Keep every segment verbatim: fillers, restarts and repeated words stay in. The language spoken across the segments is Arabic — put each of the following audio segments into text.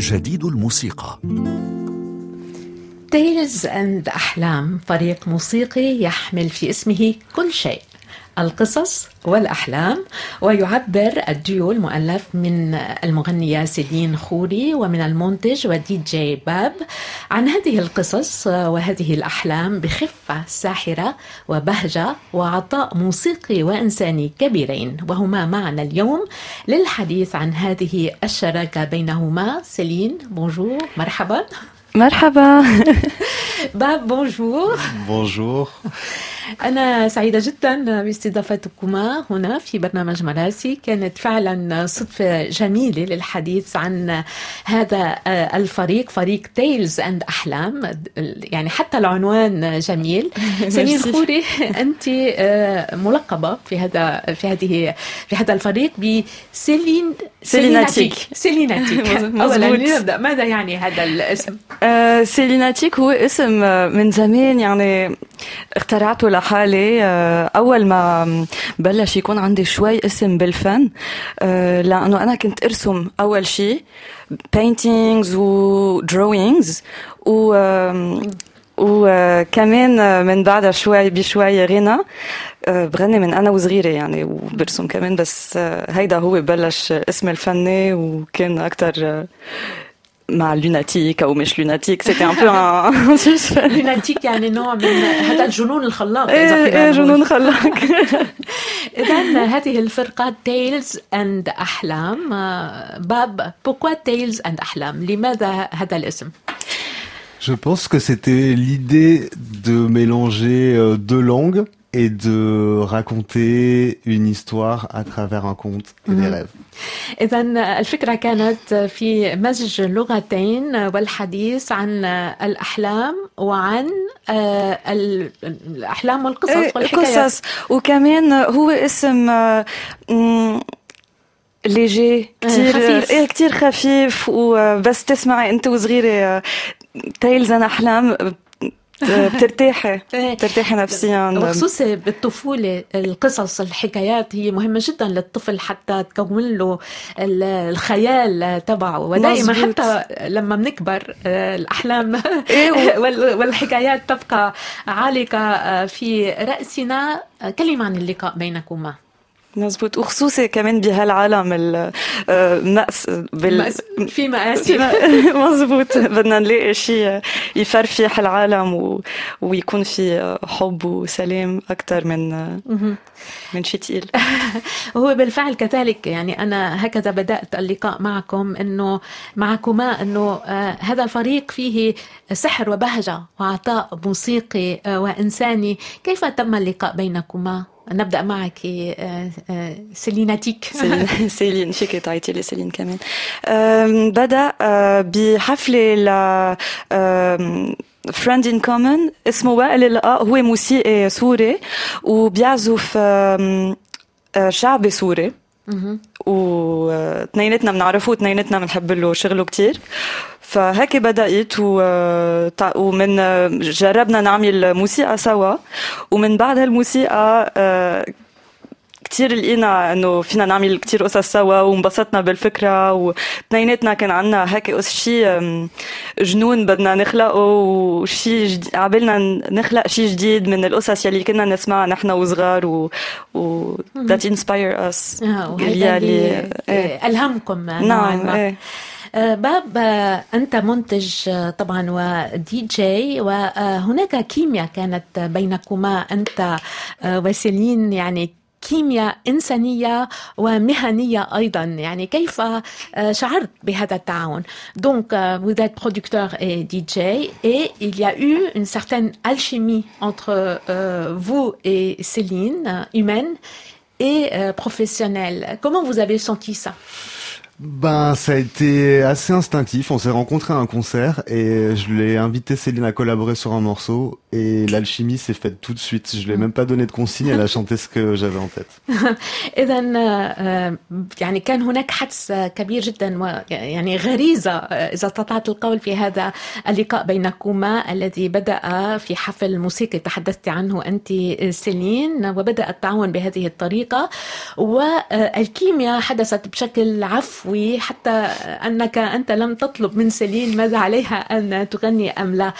جديد الموسيقى. تيلز أند أحلام فريق موسيقي يحمل في اسمه كل شيء، القصص والأحلام، ويعبر الديو المؤلف من المغنية سيلين خوري ومن المنتج ودي جي باب عن هذه القصص وهذه الأحلام بخفة ساحرة وبهجة وعطاء موسيقي وإنساني كبيرين، وهما معنا اليوم للحديث عن هذه الشراكة بينهما. سيلين بونجور، مرحبا. مرحبا. باب بونجور. بونجور. أنا سعيدة جدا باستضافتكما هنا في برنامج مراسي. كانت فعلا صدفة جميلة للحديث عن هذا الفريق، فريق تيلز أند أحلام، يعني حتى العنوان جميل. سيلين خوري، أنت ملقبة في هذا في هذه في هذا الفريق بسيلين سيليناتيك. سيليناتيك. أولا نبدأ، ماذا يعني هذا الاسم؟ آه سيليناتيك هو اسم من زمان، يعني اخترعته لحالي أول ما بلش يكون عندي شوي اسم بالفن، لأنه أنا كنت أرسم أول شيء paintings و drawings و وكمان من بعدها شوي بشوي غنى، بغني من أنا وصغيرة يعني، وبرسم كمان، بس هيدا هو بلش اسم الفني، وكان أكتر مع لوناتيك أو مش لوناتيك، سيتي ان بو لوناتيك يعني نوع من هذا الجنون الخلاق. إيه جنون خلاق. إذن هذه الفرقة تيلز أند أحلام. باب، pourquoi تيلز أند أحلام؟ لماذا هذا الاسم؟ Je pense que c'était l'idée de mélanger deux langues et de raconter une histoire à travers un conte et des rêves. إذن الفكرة كانت في مزج لغتين والحديث عن الأحلام وعن الأحلام والقصص والحكايات. قصص، وكمان هو اسم ليجي كتير خفيف. إيه كتير خفيف، وبس تسمعي أنت وصغيرة تيلز أند أحلام بترتاحي بترتاحي نفسيا. وخصوصا بالطفولة القصص الحكايات هي مهمة جدا للطفل حتى تكون له الخيال تبعه، ودائما حتى لما بنكبر الأحلام والحكايات تبقى عالقة في رأسنا. كلمة عن اللقاء بينكما. مزبوط، وخصوصي كمان بهالعالم المأس بال... في مآسي. مزبوط، بدنا نلاقي شيء يفرفح العالم و... ويكون في حب وسلام أكتر من من شيء تقيل. هو بالفعل كذلك، يعني أنا هكذا بدأت اللقاء معكم، إنه معكما إنه آه هذا الفريق فيه سحر وبهجة وعطاء موسيقي آه وإنساني. كيف تم اللقاء بينكما؟ نبدأ معك سيليناتيك. سيلين، شكرا تعيتي لي سيلين كمان. بدأ بحفلة ل friend in common اسمه وائل اللقاء. هو موسيقي سوري وبيعزف شعبي سوري، واثنيناتنا بنعرفه واثنيناتنا بنحب له شغله كتير. فهيك بدأت ومن جربنا نعمل موسيقى سوا، ومن بعد هالموسيقى كتير لقينا انه فينا نعمل كتير قصص سوا، وانبسطنا بالفكرة، واثنيناتنا كان عنا هيك شيء جنون بدنا نخلقه، وشيء عبالنا نخلق شيء جديد من القصص يلي كنا نسمعها نحن وصغار، و, و that inspire us. يلي ألهمكم. نعم. ايه. باب، أنت منتج طبعا ودي جي، وهناك كيمياء كانت بينكما أنت وسيلين، يعني كيمياء إنسانية ومهنية أيضا. يعني كيف شعرت بهذا التعاون؟ Donc vous êtes producteur et D J, et il y a eu une certaine alchimie entre euh, vous et Céline, humaine et euh, professionnelle. Comment vous avez senti ça? Ben, ça a été assez instinctif. On s'est rencontrés à un concert et je l'ai invité Céline à collaborer sur un morceau, et l'alchimie s'est faite tout de suite. Je lui ai même pas donné de consigne, elle a chanté ce que j'avais en tête. إذن يعني كان هناك حدس كبير جدا، ويعني غريزة إذا استطعت القول في هذا اللقاء بينكما الذي بدأ في حفل موسيقي تحدثت عنه أنت سيلين، وبدأ التعاون بهذه الطريقة، والكيمياء حدثت بشكل عفوي وحتى أنك أنت لم تطلب من سيلين ماذا عليها أن تغني أم لا.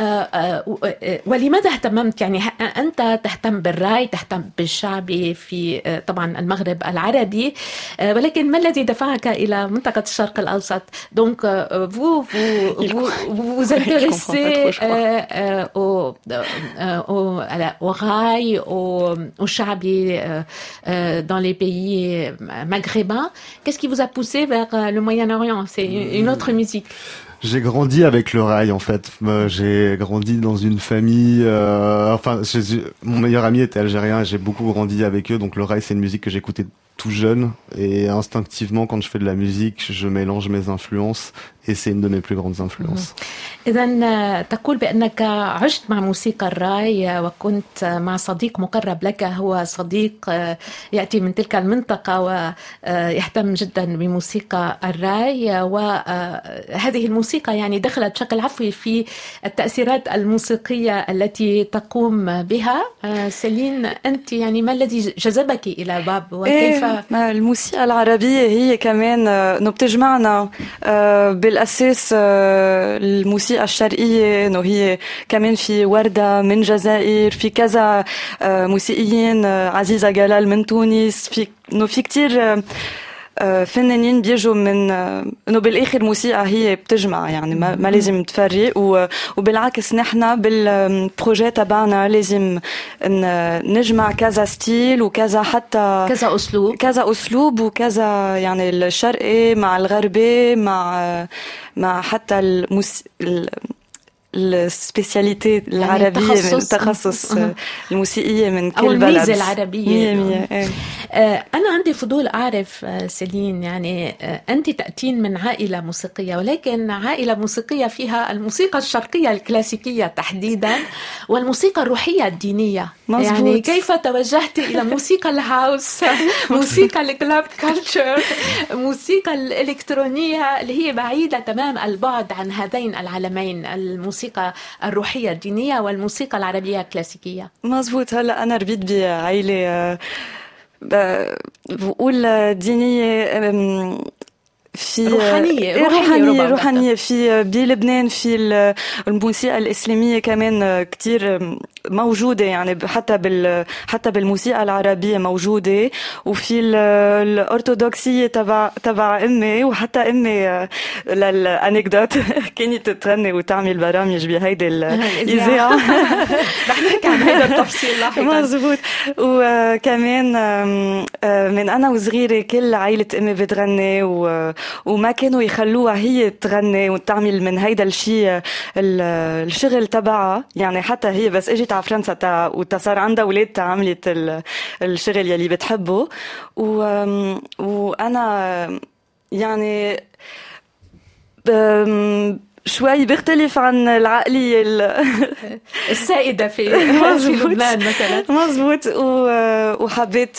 ولماذا اهتممت؟ يعني أنت تهتم بالراي، تهتم بالشعبي في طبعا المغرب العربي، ولكن ما الذي دفعك إلى منطقة الشرق الأوسط؟ Donc vous vous vous vous, vous intéressez euh, au au au rail, au au chabi euh, dans les pays maghrébins. Qu'est-ce qui vous a poussé vers le Moyen-Orient? C'est une autre musique. J'ai grandi avec le rail en fait. Euh, j'ai grandi dans une famille. Euh, enfin, mon meilleur ami était algérien et j'ai beaucoup grandi avec eux. Donc le rail, c'est une musique que j'écoutais tout jeune et instinctivement, quand je fais de la musique, je mélange mes influences et c'est une de mes plus grandes influences. إذن تقول بأنك عشت مع موسيقى الراي وكنت مع صديق مقرب لك، هو صديق يأتي من تلك المنطقة ويهتم جدا بموسيقى الراي، وهذه الموسيقى يعني دخلت بشكل عفوي في التأثيرات الموسيقية التي تقوم بها. سيلين، أنت يعني ما الذي جذبك إلى باب وكيف؟ الموسيقى العربية هي كمان انه بتجمعنا بالأساس الموسيقى الشرقية، انه هي كمان في وردة من جزائر، في كذا موسيقيين، عزيزة جلال من تونس، في انه في كتير فنانين بيجوا من انه بالاخر موسيقى هي بتجمع، يعني ما, ما لازم تفرق. وبالعكس نحن بالبروجي تبعنا لازم نجمع كذا ستيل وكذا حتى كذا اسلوب كذا اسلوب وكذا، يعني الشرقي مع الغربي مع مع حتى الموس... السبيسياليتي العربية، يعني من التخصص الموسيقية من كل بلد، أو الميزة العربية. مية مية. ايه. أنا عندي فضول أعرف سيلين، يعني أنت تأتين من عائلة موسيقية، ولكن عائلة موسيقية فيها الموسيقى الشرقية الكلاسيكية تحديدا والموسيقى الروحية الدينية. مزبوط. يعني كيف توجهت إلى موسيقى الهاوس، موسيقى الكلاب كالتشر، موسيقى الإلكترونية اللي هي بعيدة تمام البعد عن هذين العالمين، الموسيقى الروحية الدينية والموسيقى العربية الكلاسيكية؟ مزبوط. هلا أنا ربيت بعائلة بقول دينية، في روحانية روحانية روحانية, روحانية في بلبنان. في الموسيقى الإسلامية كمان كتير موجودة، يعني حتى بال حتى بالموسيقى العربية موجودة، وفي الأرثوذكسية تبع تبع أمي، وحتى أمي للأنكدوت كانت تغني وتعمل برامج بهيدي الإذاعة. رح نحكي عن هذا التفصيل لاحقا. مزبوط. وكمان من أنا وصغيرة كل عائلة أمي بتغني، و وما كانوا يخلوها هي تغني وتعمل من هيدا الشيء الشغل تبعها، يعني حتى هي بس اجت على فرنسا تا وتصار عندها اولاد تعملت الشغل يلي بتحبه. و وانا يعني شوي بيختلف عن العقلية السائدة في في لبنان مثلا. مزبوط. وحبيت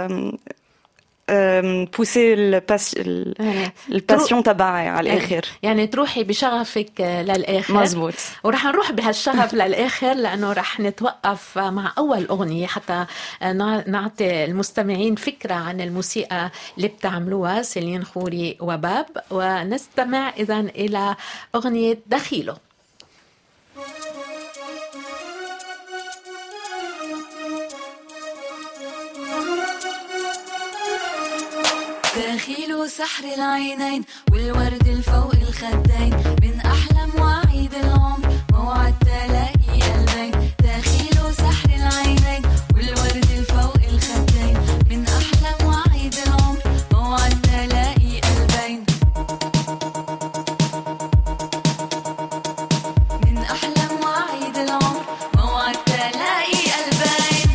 بوسي الباسيون تبعي على الآخر، يعني تروحي بشغفك للآخر. مزبوط. ورح نروح بهالشغف للآخر، لأنه رح نتوقف مع أول أغنية حتى نعطي المستمعين فكرة عن الموسيقى اللي بتعملوها سيلين خوري وباب، ونستمع إذن إلى أغنية دخيله. داخل سحر العينين والورد الفوق الخدين، من أحلام وعيد العمر موعد تلاقي قلبين. داخل سحر العينين والورد الفوق الخدين، من أحلام وعيد العمر موعد تلاقي قلبين. من أحلام وعيد العمر موعد تلاقي قلبين.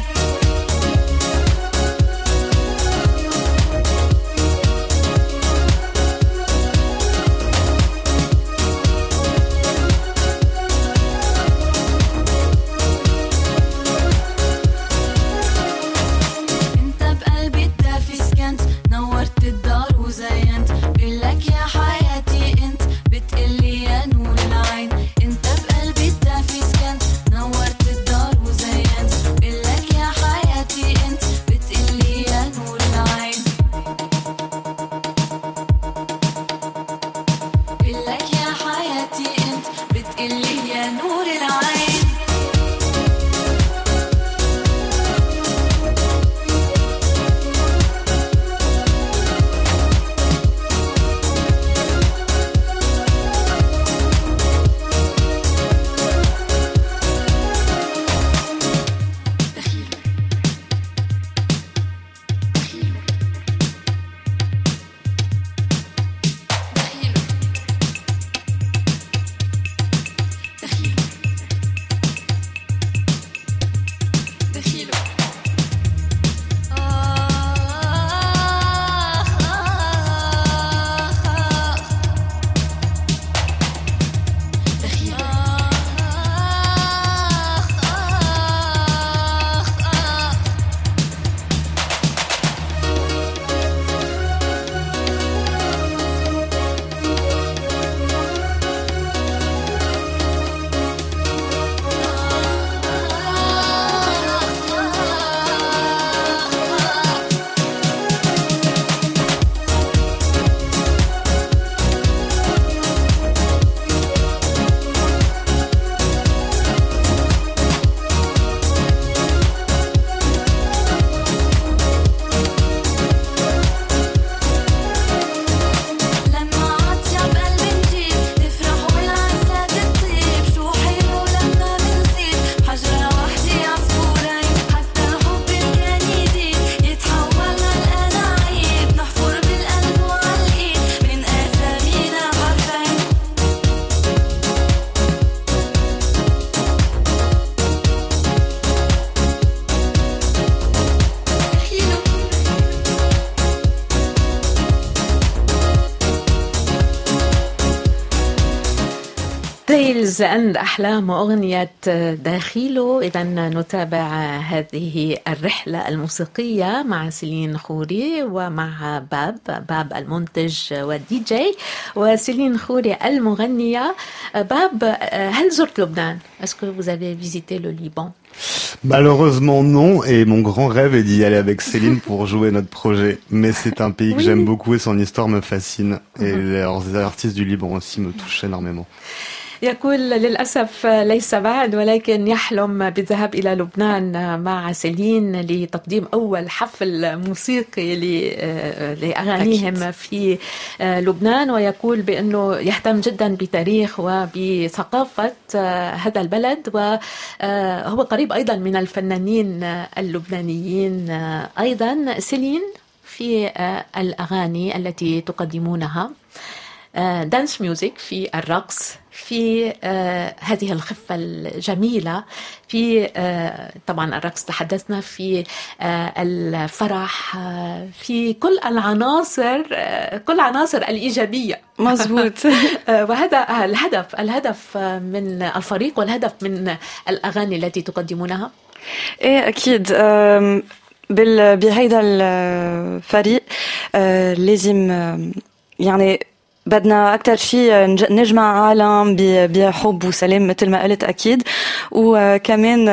تيلز أند أحلام وأغنية داخيلو. إذا نتابع هذه الرحلة الموسيقية مع سيلين خوري ومع باب باب المنتج والدي جي وسيلين خوري المغنية. باب, هل زرت لبنان؟ Est-ce que vous avez visité le Liban? Malheureusement non, et mon grand rêve est d'y aller avec Céline pour jouer notre projet. Mais c'est un pays que oui. j'aime beaucoup et son histoire me fascine. Et mm-hmm. les artistes du Liban aussi me touchent énormément. يقول للأسف ليس بعد، ولكن يحلم بالذهاب إلى لبنان مع سيلين لتقديم أول حفل موسيقي لأغانيهم أكيد. في لبنان. ويقول بأنه يهتم جدا بتاريخ وبثقافة هذا البلد، وهو قريب أيضا من الفنانين اللبنانيين. أيضا سيلين في الأغاني التي تقدمونها دانس ميوزك، في الرقص، في آه هذه الخفة الجميلة، في آه طبعا الرقص تحدثنا، في آه الفرح، آه في كل العناصر، آه كل عناصر الإيجابية. مظبوط. آه وهذا الهدف الهدف من الفريق والهدف من الأغاني التي تقدمونها. إيه أكيد. بهذا الفريق آه لازم آه يعني بدنا أكتر شيء نجمع عالم بحب وسلام مثل ما قلت أكيد، وكمان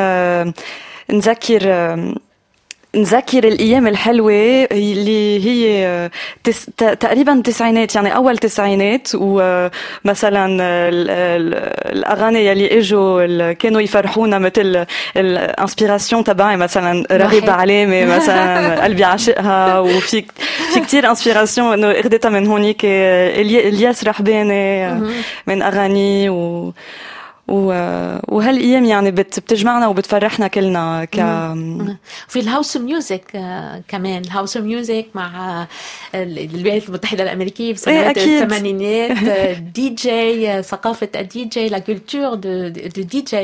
نذكر نذكر الأيام الحلوة اللي هي تس تقريبا تسعينات، يعني أول تسعينات. ومثلا الأغاني يلي إجوا كانوا يفرحونا مثل الانسبيراسيون تبعي مثلا رغيب علامة مثلا قلبي عاشقها، وفي في كتير انسبيراسيون إنه أخذتها من هونيك إلياس رحباني من أغاني و وهالأيام يعني بتجمعنا وبتفرحنا كلنا. ك في الهاوس ميوزك كمان، الهاوس ميوزك مع الولايات المتحدة الأمريكية في سنوات الثمانينات، دي جي، ثقافة الدي جي، لا كولتور دو دي جي.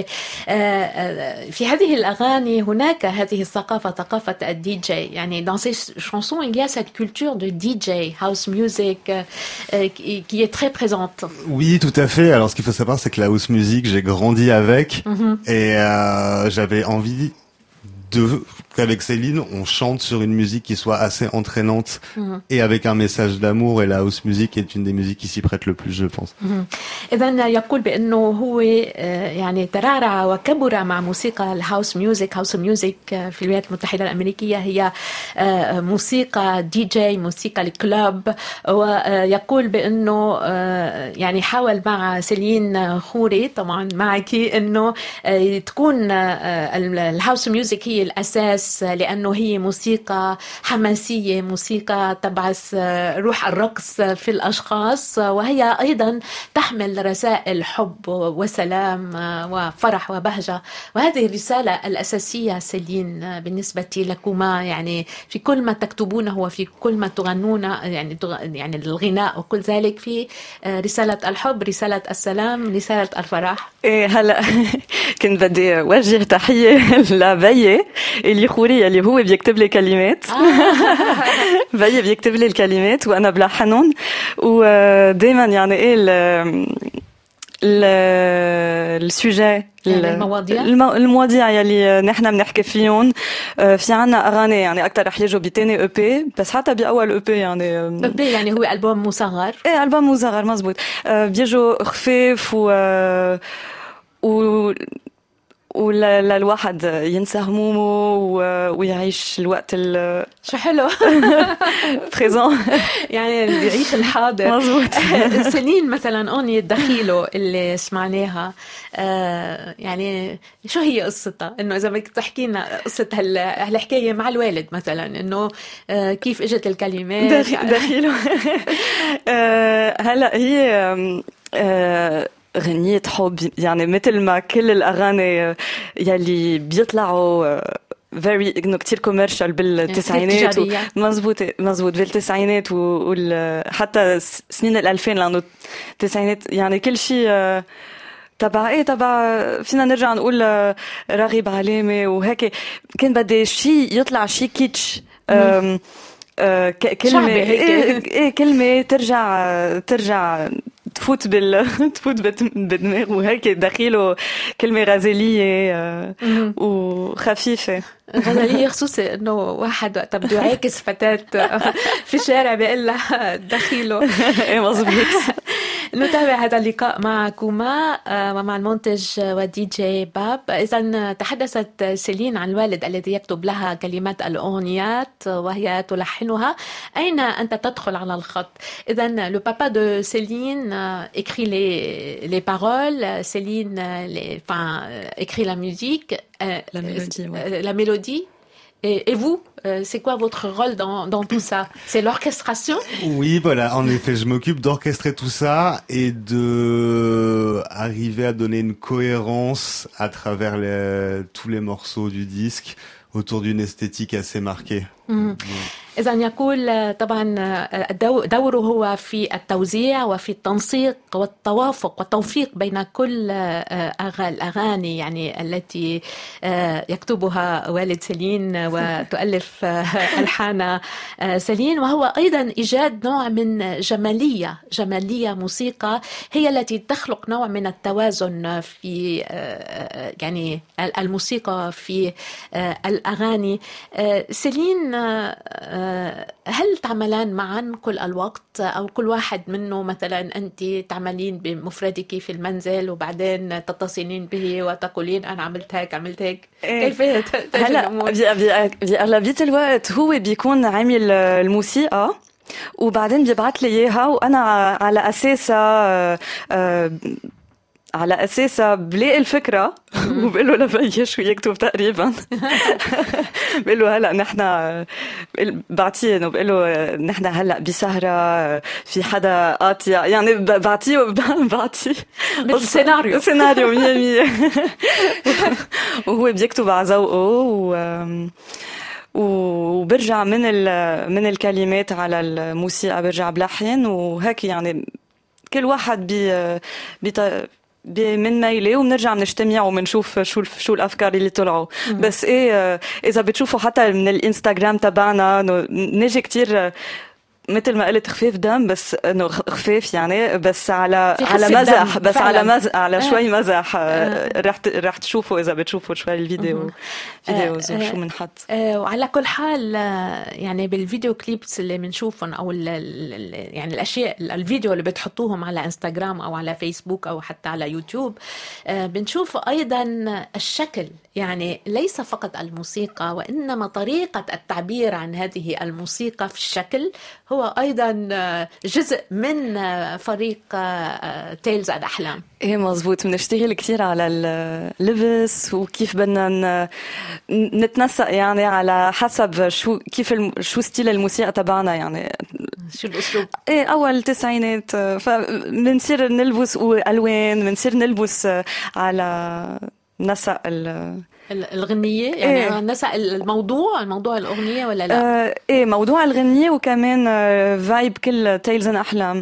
في هذه الأغاني هناك هذه الثقافة، ثقافة الدي جي. يعني dans ces chansons il y a cette culture de D J, house music, qui est très présente. Oui, tout à fait. Alors ce qu'il faut savoir, c'est que la house music, j'ai grandi avec, mm-hmm. et euh, j'avais envie de qu'avec Céline on chante sur une musique qui soit assez entraînante mm-hmm. et avec un message d'amour, et la house music est une des musiques qui s'y prête le plus, je pense. mm-hmm. إذن يقول بأنه هو يعني ترعرع وكبر مع موسيقى الهاوس ميوزك. هاوس ميوزك في الولايات المتحدة الأمريكية هي موسيقى دي جي، موسيقى الكلاب. ويقول بأنه يعني حاول مع سيلين خوري طبعا معك أنه تكون الهاوس ميوزك هي الأساس، لأنه هي موسيقى حماسية، موسيقى تبعث روح الرقص في الأشخاص، وهي أيضا تحمل رسائل حب وسلام وفرح وبهجة. وهذه الرسالة الأساسية سيلين بالنسبة لكما، يعني في كل ما تكتبونه وفي كل ما تغنون، يعني يعني الغناء وكل ذلك، في رسالة الحب، رسالة السلام، رسالة الفرح. إيه هلا كنت بدي أوجه تحية لبي اللي خوري اللي هو بيكتب لي كلمات. بي بيكتب لي الكلمات وأنا بلحنهم، ودائما يعني إيه السوجي، المواضيع المواضيع يلي نحن بنحكي فيهم. في عنا أغاني يعني أكتر رح يجوا بتاني أو بي، بس حتى بأول أو بي يعني أو بي يعني هو ألبوم مصغر. إيه ألبوم مصغر مزبوط. بيجوا خفيف و و وللواحد ينسى همومه ويعيش الوقت ال شو حلو بريزون، يعني يعيش الحاضر. مظبوط. سيلين مثلا أغنية دخيلو اللي سمعناها، آه يعني شو هي قصتها؟ إنه إذا بدك تحكي لنا قصة هالحكاية مع الوالد مثلا، إنه آه كيف إجت الكلمات دخيلو. آه هلا هي آه غنية حب، يعني مثل ما كل الأغاني يلي بيطلعوا very إنه كتير كوميرشال بالتسعينات. مزبوط مزبوط بالتسعينات وحتى سنين الألفين، لأنه التسعينات يعني كل شيء تبع ايه تبع فينا نرجع نقول رغيب علامة وهيك. كان بدي شيء يطلع شيء كيتش، كلمة إيه, إيه كلمة ترجع ترجع تفوت بال تفوت بالدماغ وهيك دخيله كلمة غزالية وخفيفة. غزالية خصوصي انه واحد وقت بده يعاكس فتاة في الشارع بيقول لها دخيله. ايه مظبوط. نتابع هذا اللقاء معكما ومع المنتج ودي جي باب. إذا تحدثت سيلين عن الوالد الذي يكتب لها كلمات الأغنيات وهي تلحنها. أين أنت تدخل على الخط؟ إذا le papa de Céline écrit les les paroles, Céline les, enfin écrit la musique, la mélodie, ouais. la mélodie. Et, et vous, euh, c'est quoi votre rôle dans, dans tout ça? C'est l'orchestration? Oui, voilà. En effet, je m'occupe d'orchestrer tout ça et de arriver à donner une cohérence à travers les, tous les morceaux du disque autour d'une esthétique assez marquée. Mmh. إذا يقول طبعا دوره هو في التوزيع وفي التنسيق والتوافق والتوفيق بين كل الأغاني يعني التي يكتبها والد سيلين وتؤلف ألحان سيلين، وهو أيضا إيجاد نوع من جمالية جمالية موسيقى هي التي تخلق نوع من التوازن في يعني الموسيقى في الأغاني. سيلين، هل تعملان معا كل الوقت أو كل واحد منه مثلا أنت تعملين بمفردك في المنزل وبعدين تتصلين به وتقولين أنا عملت هيك عملت هيك؟ كيف تجي الأمور؟ بأغلبية الوقت هو بيكون عامل الموسيقى وبعدين بيبعت لي إياها وأنا على أساسها على أساسها بلاقي الفكرة وبقول له لبيي شو يكتب تقريبا. بقول له هلا نحن بعطيه انه بقول له نحن هلا بسهرة في حدا قاطع يعني بعطيه بعطيه بالسيناريو سيناريو مية مية وهو بيكتب على ذوقه وبرجع من من الكلمات على الموسيقى برجع بلحن وهيك يعني كل واحد بي من ميلي وبنرجع بنجتمع وبنشوف شو شو الافكار اللي طلعوا. بس ايه اذا بتشوفوا حتى من الانستغرام تبعنا نجي كتير مثل ما قلت خفيف دم بس انه خفيف يعني بس على على مزح بس فعلا. على مزح على شوي مزح آه. رح رح تشوفوا اذا بتشوفوا شوي الفيديو فيديوز آه. وشو بنحط آه. وعلى كل حال يعني بالفيديو كليبس اللي بنشوفهم او ال ال يعني الاشياء الفيديو اللي بتحطوهم على انستغرام او على فيسبوك او حتى على يوتيوب آه بنشوف ايضا الشكل، يعني ليس فقط الموسيقى وانما طريقة التعبير عن هذه الموسيقى في الشكل هو أيضا جزء من فريق تيلز الأحلام. إيه مزبوط. بنشتغل كتير على اللبس وكيف بدنا نتنسق يعني على حسب شو كيف شو ستيل الموسيقى تبعنا يعني شو الأسلوب. إيه أول تسعينات فبنصير نلبس ألوان بنصير نلبس على نسق ال الغنية يعني إيه؟ نسق الموضوع الموضوع الأغنية ولا لا؟ آه إيه موضوع الغنية وكمان آه فايب كل تيلز أحلام.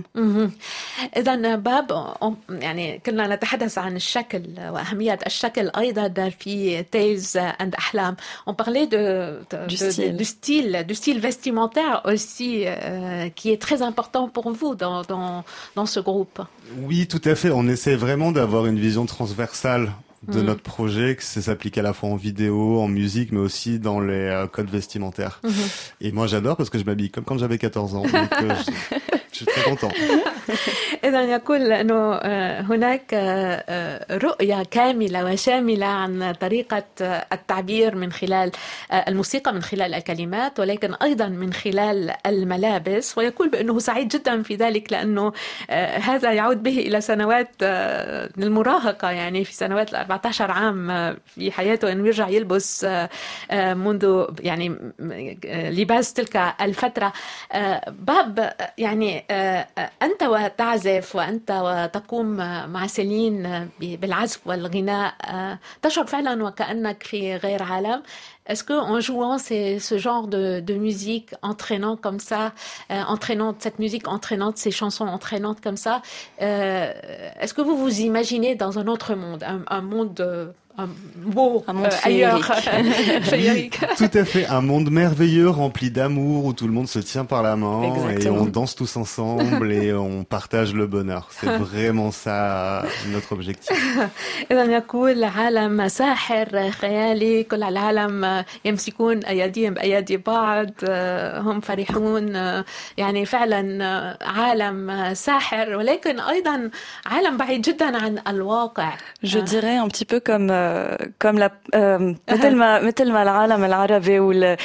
إذا باب يعني كنا نتحدث عن الشكل وأهمية الشكل أيضا في تيلز أند أحلام. On parlait de, de, du, style. De, du style, du style vestimentaire aussi euh, qui est très important pour vous dans, dans, dans ce groupe. Oui, tout à fait. On essaie vraiment d'avoir une vision transversale de mmh. notre projet, que ça s'applique à la fois en vidéo, en musique, mais aussi dans les euh, codes vestimentaires. Mmh. Et moi, j'adore parce que je m'habille comme quand j'avais quatorze ans. Donc, euh, je, je suis très content. إذا يقول أنه هناك رؤية كاملة وشاملة عن طريقة التعبير من خلال الموسيقى من خلال الكلمات ولكن أيضا من خلال الملابس، ويقول بأنه سعيد جدا في ذلك لأنه هذا يعود به إلى سنوات المراهقة، يعني في سنوات الأربعة عشر عام في حياته أنه يرجع يلبس منذ يعني لباس تلك الفترة. باب يعني أنت وتعزف وأنت وتقوم مع سيلين بالعزف والغناء تشعر فعلا وكأنك في غير عالم. est-ce que en jouant ces, ce genre de, de musique entraînant comme ça, euh, entraînante, cette musique entraînante, ces chansons entraînantes comme ça, euh, est-ce que vous vous imaginez dans un autre monde, un, un monde euh, un beau, un monde euh, ailleurs, féerique. Tout à fait, un monde merveilleux rempli d'amour où tout le monde se tient par la main. Exactement. Et on danse tous ensemble et on partage le bonheur. C'est vraiment ça notre objectif. إذا يقول عالم ساحر خيالي، كل العالم يمسكون أيديهم بأيدي بعض، هم فرحون، يعني فعلا عالم ساحر ولكن أيضا عالم بعيد جدا عن الواقع. Je dirais un petit peu comme euh, comme la euh, مثل ما مثل ما العالم العربي وال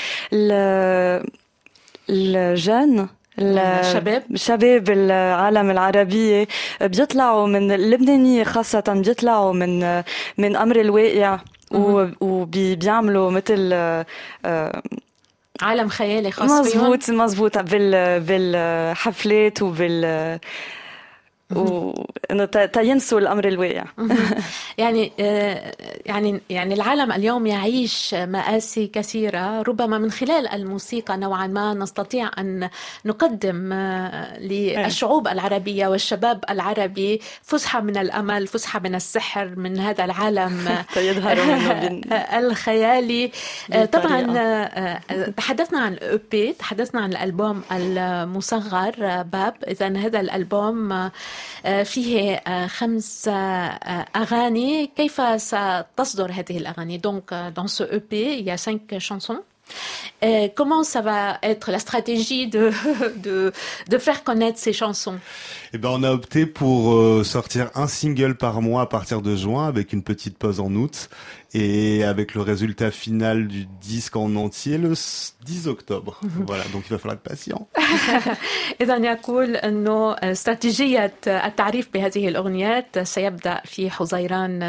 الجن الشباب شباب العالم العربية بيطلعوا من اللبنانية خاصة بيطلعوا من من أمر الواقع وبيعملوا مثل عالم خيالي خاص فيهم. مزبوط مزبوط بال بالحفلات وبال وإنه تينسوا الأمر الواقع. يعني يعني يعني العالم اليوم يعيش مآسي كثيرة، ربما من خلال الموسيقى نوعا ما نستطيع أن نقدم للشعوب العربية والشباب العربي فسحة من الأمل، فسحة من السحر من هذا العالم الخيالي. طبعا تحدثنا عن الأو بي، تحدثنا عن الألبوم المصغر باب. إذا هذا الألبوم فيه خمس أغاني، كيف ستصدر هذه الأغاني؟ Donc dans ce E P il y a cinq chansons. Euh, comment ça va être la stratégie de, de, de faire connaître ces chansons? Eh ben, on a opté pour euh, sortir un single par mois à partir de juin, avec une petite pause en août, et avec le résultat final du disque en entier le dix octobre. Voilà, donc il va falloir être patient. إذا يقول أنه استراتيجية التعريف بهذه الأغنيات سيبدأ في حزيران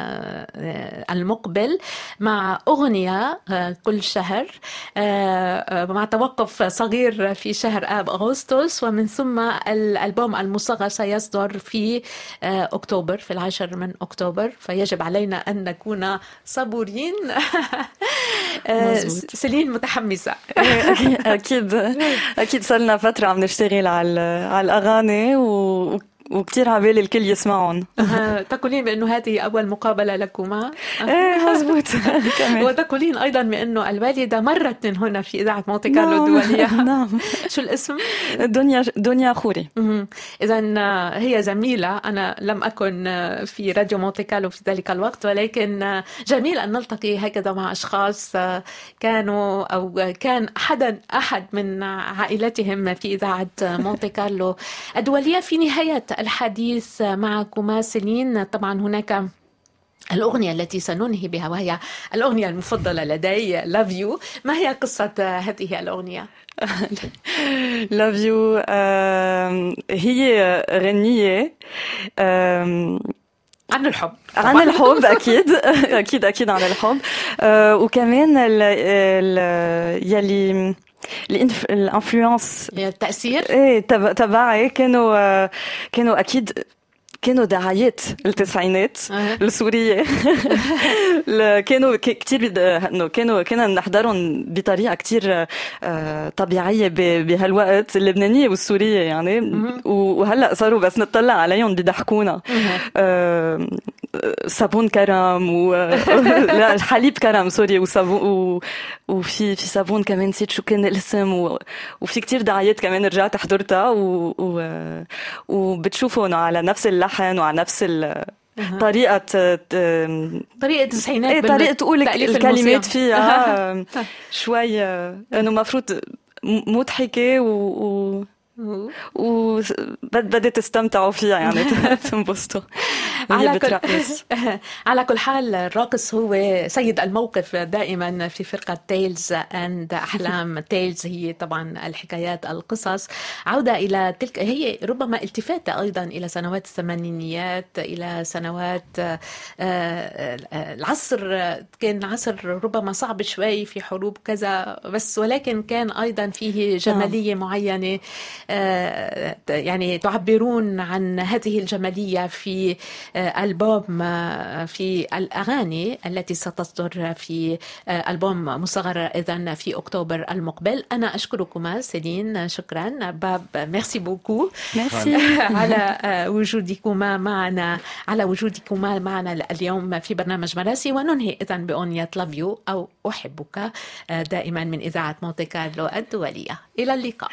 المقبل مع أغنية كل شهر، مع توقف صغير في شهر آب أغسطس، ومن ثم الألبوم المصغر سيصدر في أكتوبر، في العاشر من أكتوبر. فيجب علينا أن نكون صبورين. سيلين متحمسة. أكيد أكيد صرنا فترة عم نشتغل على على الأغاني و وكتير عبالي الكل يسمعون. تقولين بأنه هذه أول مقابلة لكما؟ إيه مزبوط. وتقولين أيضا بأنه الوالدة مرت من هنا في إذاعة مونتي كارلو الدولية. نعم. شو الاسم؟ دنيا دنيا خوري. إذا هي زميلة، أنا لم أكن في راديو مونتي كارلو في ذلك الوقت، ولكن جميل أن نلتقي هكذا مع أشخاص كانوا أو كان أحد أحد من عائلتهم في إذاعة مونتي كارلو الدولية. في نهاية الحديث معكما سيلين، طبعا هناك الأغنية التي سننهي بها وهي الأغنية المفضلة لدي Love You. ما هي قصة هذه الأغنية؟ Love You هي غنية عن الحب. عن الحب أكيد أكيد أكيد عن الحب. وكمان ال ال يلي الانفلونس التأثير ايه تبعي كانوا كانوا اكيد كانوا دعايات التسعينات السورية. كانوا كتير انه كانوا كنا نحضرهم بطريقة كتير طبيعية بهالوقت، اللبنانية والسورية يعني. وهلا صاروا بس نطلع عليهم بيضحكونا. صابون كرم و لا الحليب كرم سوري، وصابون وفي في صابون كمان نسيت شو كان الاسم، و... وفي كتير دعايات كمان رجعت حضرتها و... و... وبتشوفوا على نفس اللحن وعلى نفس ال... طريقة طريقة التسعينات، ايه طريقة تقول الكلمات فيها شوي انه مفروض مضحكة و, و... وبدأت تستمتعوا فيها يعني تنبسطوا. على كل على كل حال الراقص هو سيد الموقف دائما في فرقة تيلز أند أحلام. تيلز هي طبعا الحكايات القصص، عودة إلى تلك هي ربما التفاتة أيضا إلى سنوات الثمانينيات، إلى سنوات العصر. كان عصر ربما صعب شوي في حروب كذا، بس ولكن كان أيضا فيه جمالية معينة يعني تعبرون عن هذه الجمالية في ألبوم في الأغاني التي ستصدر في ألبوم مصغر إذن في أكتوبر المقبل. أنا أشكركما سيلين، شكرا. باب، ميرسي بوكو على وجودكما معنا على وجودكما معنا اليوم في برنامج مراسي. وننهي إذن بأغنية Love You أو أحبك دائما من إذاعة مونتي كارلو الدولية. إلى اللقاء.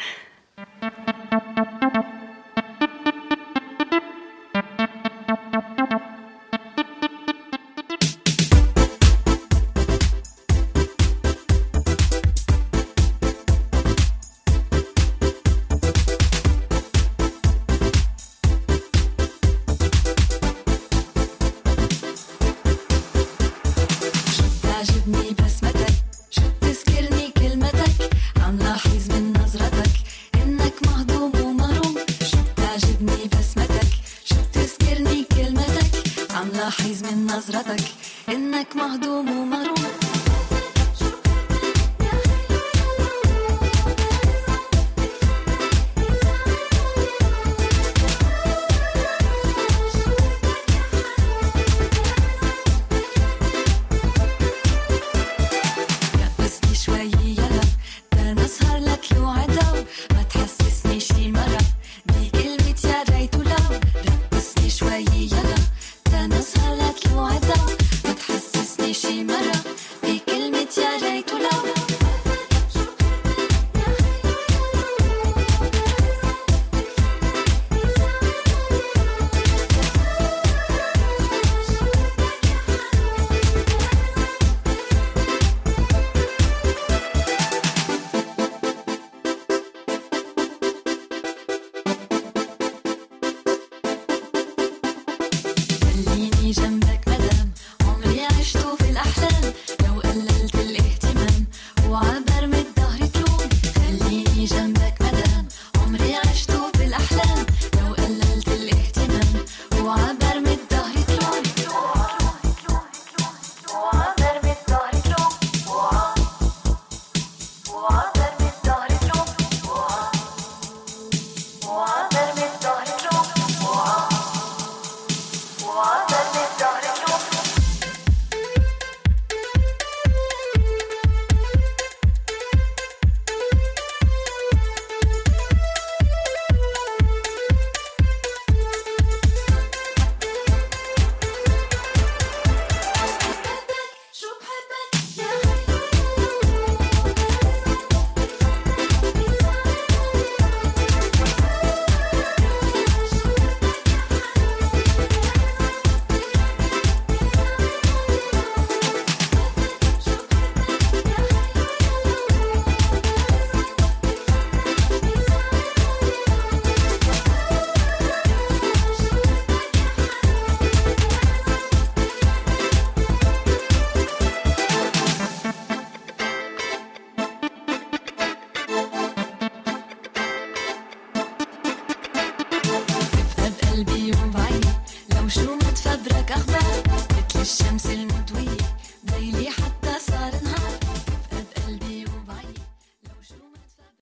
قلبي وبعيد لو شو متفبرك أخبار مثل الشمس المضوية.